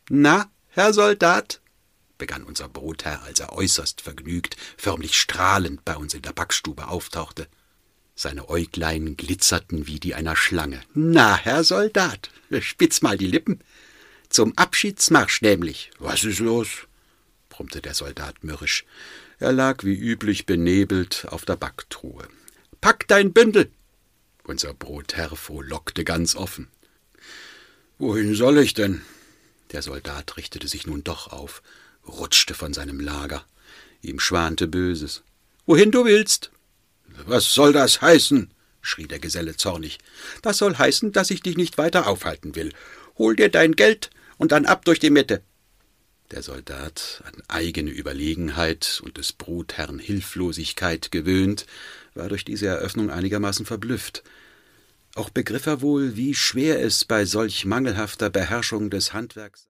»Na, Herr Soldat«, begann unser Brotherr, als er äußerst vergnügt, förmlich strahlend bei uns in der Backstube auftauchte. Seine Äuglein glitzerten wie die einer Schlange. »Na, Herr Soldat, spitz mal die Lippen. Zum Abschiedsmarsch nämlich.« »Was ist los?« brummte der Soldat mürrisch. Er lag wie üblich benebelt auf der Backtruhe. »Pack dein Bündel!« Unser Brotherr frohlockte ganz offen. »Wohin soll ich denn?« Der Soldat richtete sich nun doch auf, rutschte von seinem Lager. Ihm schwante Böses. »Wohin du willst!« »Was soll das heißen?« schrie der Geselle zornig. »Das soll heißen, dass ich dich nicht weiter aufhalten will. Hol dir dein Geld und dann ab durch die Mitte.« Der Soldat, an eigene Überlegenheit und des Brotherrn Hilflosigkeit gewöhnt, war durch diese Eröffnung einigermaßen verblüfft. Auch begriff er wohl, wie schwer es bei solch mangelhafter Beherrschung des Handwerks